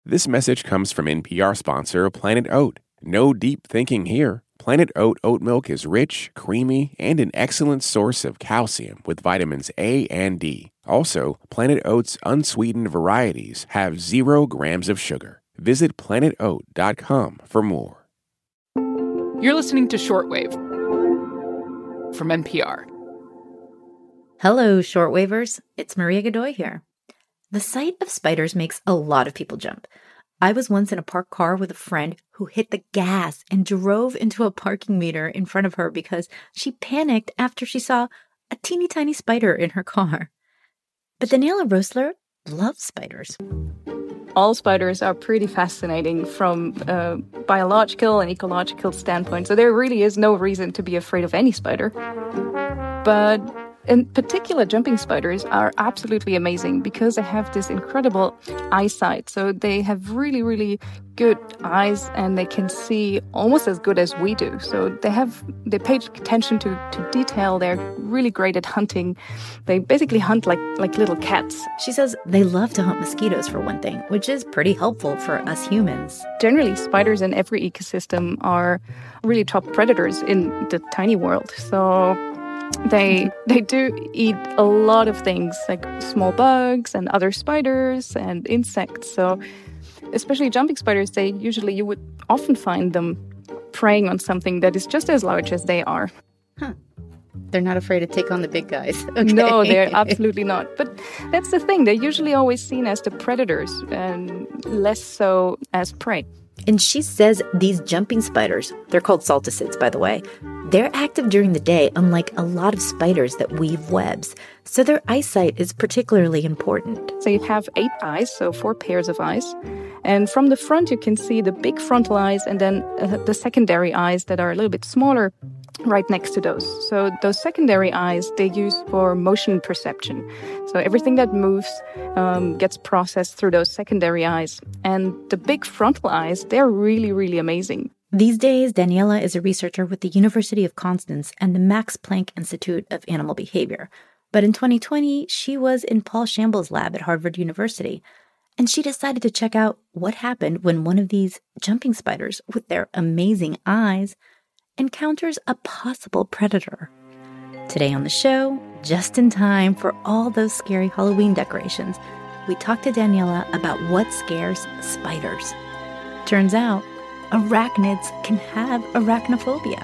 This message comes from NPR sponsor Planet Oat. No deep thinking here. Planet Oat oat milk is rich, creamy, and an excellent source of calcium with vitamins A and D. Also, Planet Oat's unsweetened varieties have 0 grams of sugar. Visit planetoat.com for more. You're listening to Shortwave from NPR. Hello, Shortwavers. It's Maria Godoy here. The sight of spiders makes a lot of people jump. I was once in a parked car with a friend who hit the gas and drove into a parking meter in front of her because she panicked after she saw a teeny tiny spider in her car. But Daniela Roessler loves spiders. All spiders are pretty fascinating from a biological and ecological standpoint, so there really is no reason to be afraid of any spider. But in particular, jumping spiders are absolutely amazing because they have this incredible eyesight. So they have really, really good eyes and they can see almost as good as we do. So they pay attention to detail. They're really great at hunting. They basically hunt like little cats. She says they love to hunt mosquitoes for one thing, which is pretty helpful for us humans. Generally, spiders in every ecosystem are really top predators in the tiny world. So They do eat a lot of things like small bugs and other spiders and insects. So especially jumping spiders, you would often find them preying on something that is just as large as they are. Huh. They're not afraid to take on the big guys. Okay. No, they're absolutely not. But that's the thing. They're usually always seen as the predators and less so as prey. And she says these jumping spiders, they're called salticids, by the way, they're active during the day, unlike a lot of spiders that weave webs. So their eyesight is particularly important. So you have 8 eyes, so 4 pairs of eyes. And from the front, you can see the big frontal eyes and then the secondary eyes that are a little bit smaller right next to those. So those secondary eyes, they use for motion perception. So everything that moves gets processed through those secondary eyes. And the big frontal eyes, they're really, really amazing. These days, Daniela is a researcher with the University of Constance and the Max Planck Institute of Animal Behavior. But in 2020, she was in Paul Shamble's lab at Harvard University, and she decided to check out what happened when one of these jumping spiders with their amazing eyes encounters a possible predator. Today on the show, just in time for all those scary Halloween decorations, we talk to Daniela about what scares spiders. Turns out, arachnids can have arachnophobia.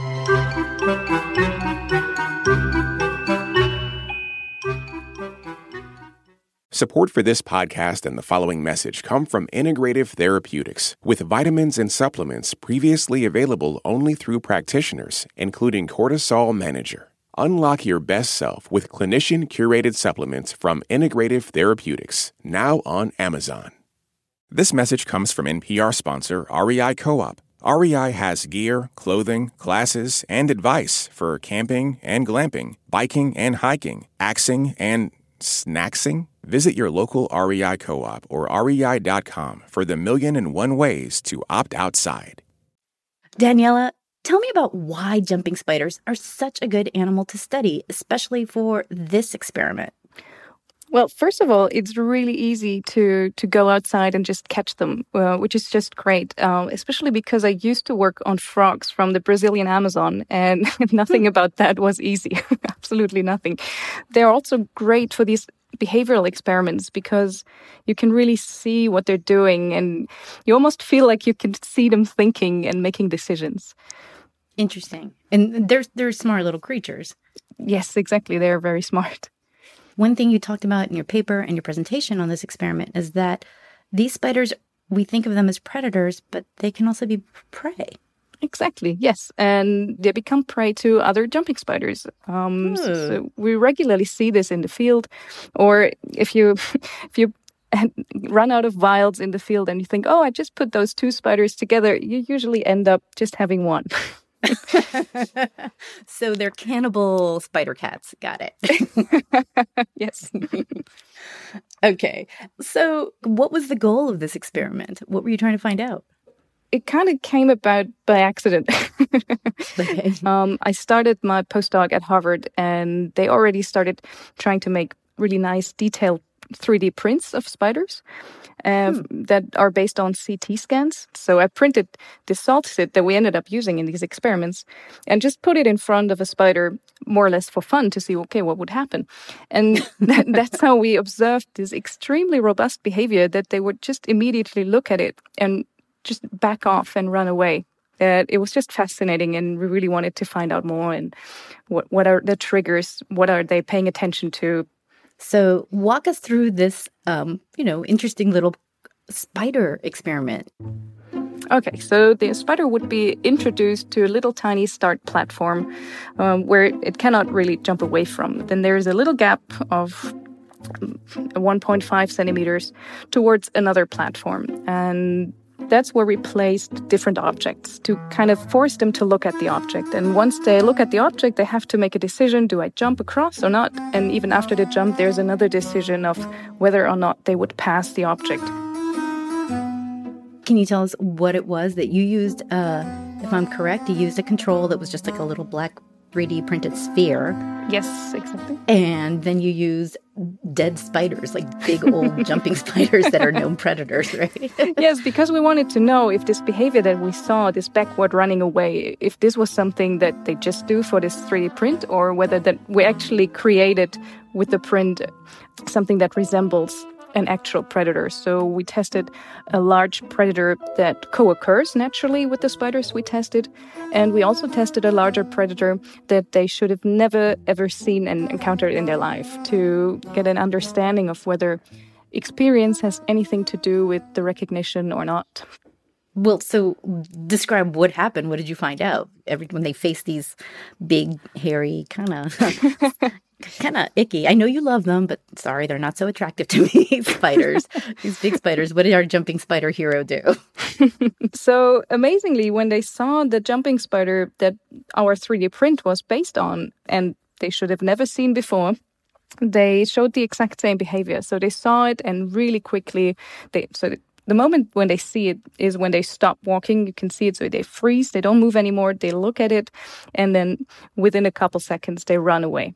Support for this podcast and the following message come from Integrative Therapeutics, with vitamins and supplements previously available only through practitioners, including Cortisol Manager. Unlock your best self with clinician-curated supplements from Integrative Therapeutics, now on Amazon. This message comes from NPR sponsor REI Co-op. REI has gear, clothing, classes, and advice for camping and glamping, biking and hiking, axing and snacksing. Visit your local REI Co-op or rei.com for the 1,000,001 ways to opt outside. Daniela, tell me about why jumping spiders are such a good animal to study, especially for this experiment. Well, first of all, it's really easy to go outside and just catch them, which is just great, especially because I used to work on frogs from the Brazilian Amazon, and nothing about that was easy. Absolutely nothing. They're also great for these behavioral experiments because you can really see what they're doing, and you almost feel like you can see them thinking and making decisions. Interesting. And they're smart little creatures. Yes, exactly. They're very smart. One thing you talked about in your paper and your presentation on this experiment is that these spiders, we think of them as predators, but they can also be prey. Exactly, yes. And they become prey to other jumping spiders. So we regularly see this in the field. Or if you run out of vials in the field and you think, oh, I just put those 2 spiders together, you usually end up just having one. So they're cannibal spider cats. Got it. Yes. Okay. So what was the goal of this experiment? What were you trying to find out? It kind of came about by accident. Okay. I started my postdoc at Harvard, and they already started trying to make really nice detailed 3D prints of spiders that are based on CT scans. So I printed this saltsit that we ended up using in these experiments and just put it in front of a spider more or less for fun to see, okay, what would happen. And that's how we observed this extremely robust behavior, that they would just immediately look at it and just back off and run away. It was just fascinating, and we really wanted to find out more. And what are the triggers? What are they paying attention to? So walk us through this, interesting little spider experiment. Okay, so the spider would be introduced to a little tiny start platform where it cannot really jump away from. Then there is a little gap of 1.5 centimeters towards another platform. And that's where we placed different objects to kind of force them to look at the object. And once they look at the object, they have to make a decision, do I jump across or not? And even after the jump, there's another decision of whether or not they would pass the object. Can you tell us what it was that you used? If I'm correct, you used a control that was just like a little black 3D printed sphere. Yes, exactly. And then you use dead spiders, like big old jumping spiders that are known predators, right? Yes, because we wanted to know if this behavior that we saw, this backward running away, if this was something that they just do for this 3D print, or whether that we actually created with the print something that resembles an actual predator. So we tested a large predator that co-occurs naturally with the spiders we tested. And we also tested a larger predator that they should have never, ever seen and encountered in their life, to get an understanding of whether experience has anything to do with the recognition or not. Well, so describe what happened. What did you find out? When they face these big, hairy, kind of icky. I know you love them, but sorry, they're not so attractive to me. Spiders, these big spiders. What did our jumping spider hero do? So amazingly, when they saw the jumping spider that our 3D print was based on, and they should have never seen before, they showed the exact same behavior. So they saw it, and really quickly, the moment when they see it is when they stop walking. You can see it, so they freeze, they don't move anymore, they look at it, and then within a couple seconds, they run away.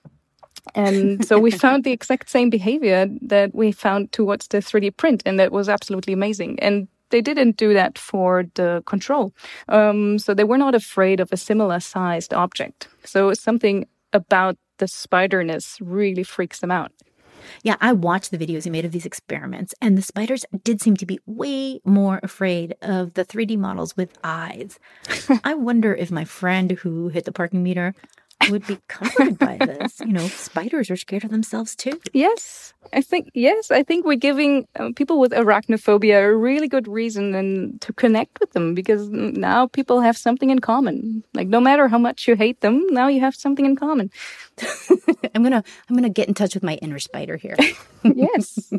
And so we found the exact same behavior that we found towards the 3D print, and that was absolutely amazing. And they didn't do that for the control. So they were not afraid of a similar sized object. So something about the spiderness really freaks them out. Yeah, I watched the videos you made of these experiments, and the spiders did seem to be way more afraid of the 3D models with eyes. I wonder if my friend who hit the parking meter would be comforted by this. Spiders are scared of themselves too. Yes, I think we're giving people with arachnophobia a really good reason to connect with them, because now people have something in common. Like, no matter how much you hate them, now you have something in common. I'm gonna get in touch with my inner spider here. Yes.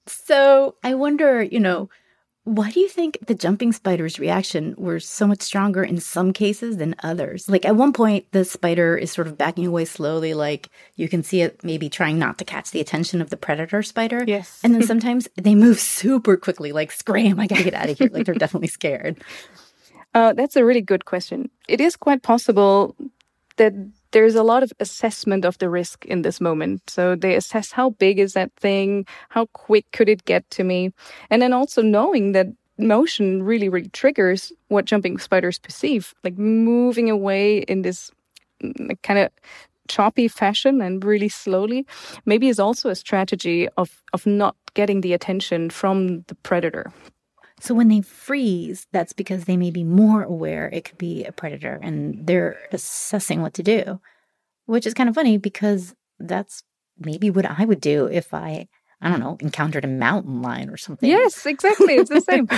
So I wonder, why do you think the jumping spider's reaction were so much stronger in some cases than others? Like, at one point, the spider is sort of backing away slowly, like you can see it maybe trying not to catch the attention of the predator spider. Yes. And then sometimes they move super quickly, like, scram, I gotta get out of here. Like, they're definitely scared. That's a really good question. It is quite possible that there's a lot of assessment of the risk in this moment. So they assess how big is that thing, how quick could it get to me, and then also knowing that motion really, really triggers what jumping spiders perceive, like moving away in this kind of choppy fashion and really slowly, maybe is also a strategy of not getting the attention from the predator. So when they freeze, that's because they may be more aware it could be a predator, and they're assessing what to do, which is kind of funny because that's maybe what I would do if I don't know, encountered a mountain lion or something. Yes, exactly. It's the same.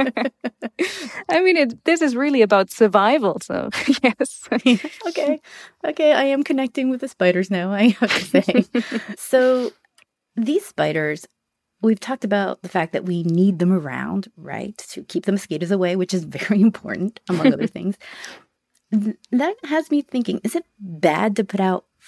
I mean, this is really about survival, so yes. Okay, I am connecting with the spiders now, I have to say. So these spiders, we've talked about the fact that we need them around, right, to keep the mosquitoes away, which is very important, among other things. That has me thinking, is it bad to put out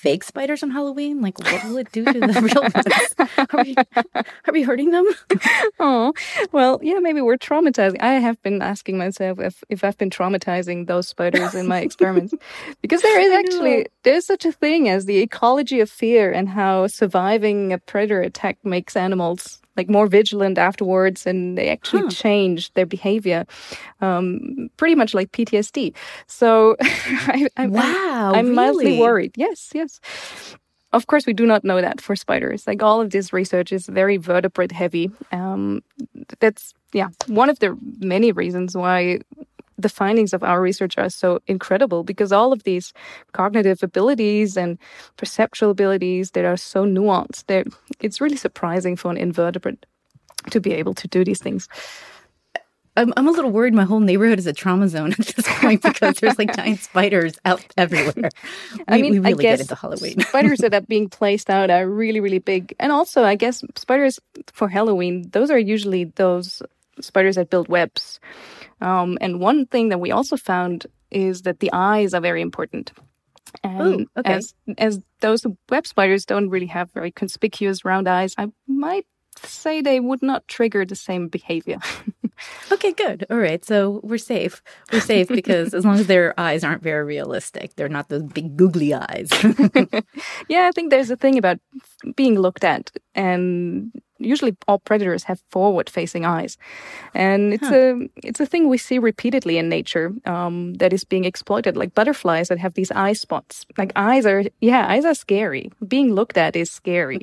fake spiders on Halloween? Like, what will it do to the real ones? Are we hurting them? Oh, well, yeah, maybe we're traumatizing. I have been asking myself if I've been traumatizing those spiders in my experiments. Because there's such a thing as the ecology of fear and how surviving a predator attack makes animals like more vigilant afterwards, and they actually change their behavior, pretty much like PTSD. So I'm mildly worried. Yes. Of course, we do not know that for spiders. Like, all of this research is very vertebrate heavy. That's one of the many reasons why the findings of our research are so incredible, because all of these cognitive abilities and perceptual abilities that are so nuanced, it's really surprising for an invertebrate to be able to do these things. I'm a little worried my whole neighborhood is a trauma zone at this point because there's like giant spiders out everywhere. We really get into Halloween. Spiders that are being placed out are really, really big. And also, I guess spiders for Halloween, those are usually those spiders that build webs. And one thing that we also found is that the eyes are very important. And as those web spiders don't really have very conspicuous round eyes, I might say they would not trigger the same behavior. Okay, good. All right. So we're safe. We're safe because as long as their eyes aren't very realistic, they're not those big googly eyes. Yeah, I think there's a thing about being looked at, and usually all predators have forward-facing eyes. And it's a thing we see repeatedly in nature that is being exploited, like butterflies that have these eye spots. Like eyes are scary. Being looked at is scary.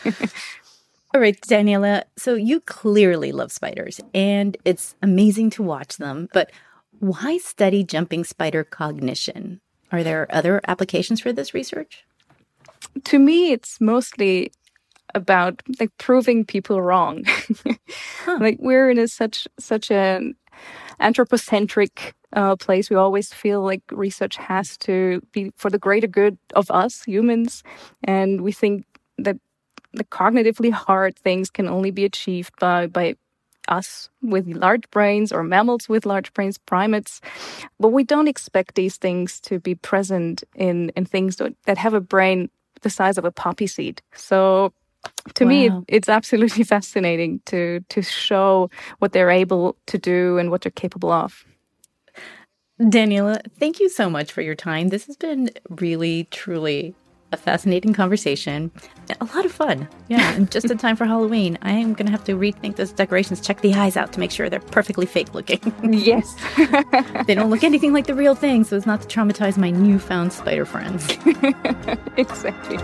All right, Daniela, so you clearly love spiders, and it's amazing to watch them. But why study jumping spider cognition? Are there other applications for this research? To me, it's mostly about like proving people wrong. Like, we're in such an anthropocentric place. We always feel like research has to be for the greater good of us humans, and we think that the cognitively hard things can only be achieved by us with large brains or mammals with large brains, primates. But we don't expect these things to be present in things that have a brain the size of a poppy seed. So to me, it's absolutely fascinating to show what they're able to do and what they're capable of. Daniela, thank you so much for your time. This has been really, truly a fascinating conversation. A lot of fun. Yeah, and just in time for Halloween, I am going to have to rethink those decorations, check the eyes out to make sure they're perfectly fake looking. Yes. They don't look anything like the real thing, so as not to traumatize my newfound spider friends. Exactly.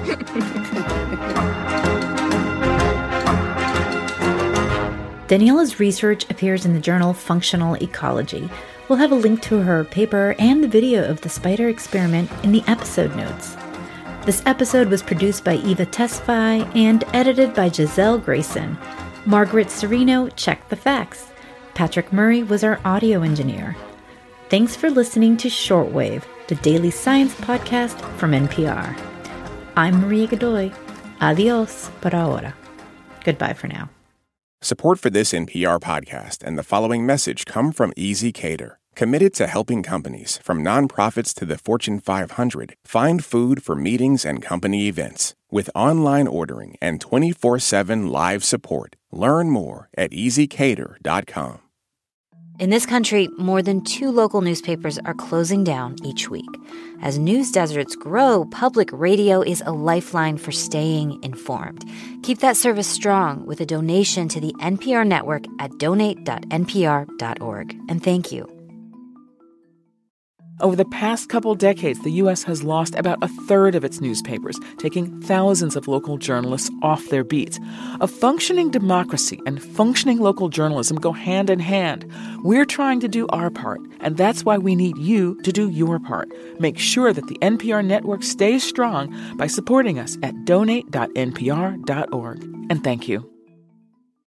Daniela's research appears in the journal Functional Ecology. We'll have a link to her paper and the video of the spider experiment in the episode notes. This episode was produced by Eva Tesfaye and edited by Giselle Grayson. Margaret Serino checked the facts. Patrick Murray was our audio engineer. Thanks for listening to Shortwave, the daily science podcast from NPR. I'm Maria Godoy. Adios por ahora. Goodbye for now. Support for this NPR podcast and the following message come from Easy Cater, committed to helping companies, from nonprofits to the Fortune 500, find food for meetings and company events. With online ordering and 24/7 live support, learn more at easycater.com. In this country, more than 2 local newspapers are closing down each week. As news deserts grow, public radio is a lifeline for staying informed. Keep that service strong with a donation to the NPR network at donate.npr.org. And thank you. Over the past couple decades, the U.S. has lost about a third of its newspapers, taking thousands of local journalists off their beats. A functioning democracy and functioning local journalism go hand in hand. We're trying to do our part, and that's why we need you to do your part. Make sure that the NPR network stays strong by supporting us at donate.npr.org. And thank you.